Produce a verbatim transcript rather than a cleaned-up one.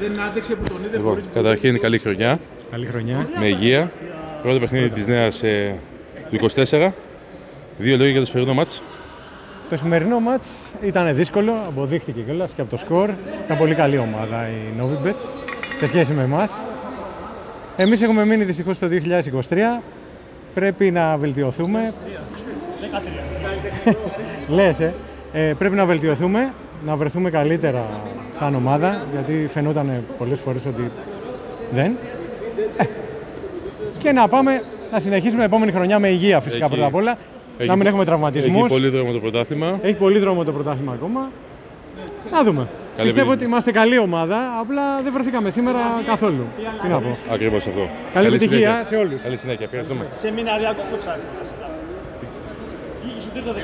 Δεν άντεξε που τον είδε Λοιπόν, χωρίς... καταρχήν καλή χρονιά. Καλή χρονιά. Με υγεία. Πρώτο παιχνίδι της νέας ε, του είκοσι τέσσερα. Δύο λόγια για το σημερινό μάτς. Το σημερινό μάτς ήταν δύσκολο, αποδείχθηκε κιόλας και από το σκορ. Ήταν πολύ καλή ομάδα η Novibet σε σχέση με εμάς. Εμείς έχουμε μείνει δυστυχώς το δύο χιλιάδες είκοσι τρία. Πρέπει να βελτιωθούμε. Λες, ε. ε. Πρέπει να βελτιωθούμε, να βρεθούμε καλύτερα σαν ομάδα, γιατί φαινόταν πολλές φορές ότι δεν. Ε. Και να πάμε, να συνεχίσουμε επόμενη χρονιά με υγεία φυσικά Έχει, πρώτα απ' όλα. έχει, να μην έχουμε τραυματισμούς. Έχει πολύ δρόμο το πρωτάθλημα. Έχει πολύ δρόμο το πρωτάθλημα ακόμα. Να δούμε. Καλή Πιστεύω επιτυχία. ότι είμαστε καλή ομάδα, απλά δεν βρεθήκαμε σήμερα καθόλου. Τι να πω. Ακριβώς αυτό. Καλή επιτυχία συνέχεια. σε όλους. Καλή συνέχεια. Ευχαριστούμε. Σεμιναριακό κουτσάκι.